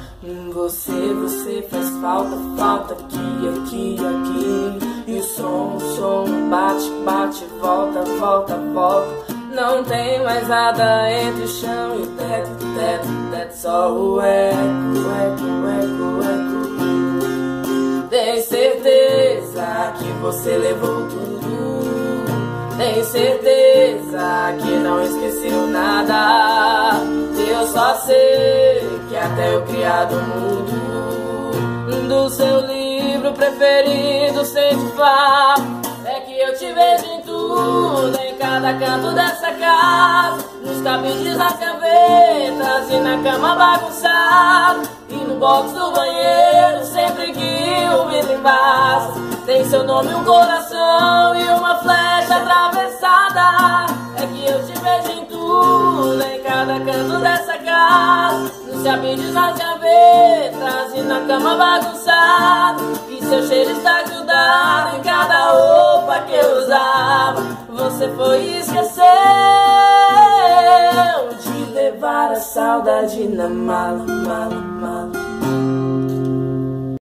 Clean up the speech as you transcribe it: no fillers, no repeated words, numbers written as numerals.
Você faz falta aqui. E o som bate, volta. Não tem mais nada entre o chão e o teto, só o eco. Tem certeza que você levou tudo? Tem certeza que não esqueceu nada? Eu só sei que até o criado mudo do seu livro preferido sente falta. É que eu te vejo em tudo, em cada canto dessa casa, nos cabides, nas gavetas e na cama bagunçada, e no box do banheiro, sempre que o vidro embaça. Tem seu nome, um coração e uma flecha atravessada. É que eu te vejo em tudo, em cada canto dessa casa, nos cabides, nas gavetas e na cama bagunçada, e seu cheiro está grudado em cada roupa que eu usava. Você foi e esqueceu de levar a saudade na mala.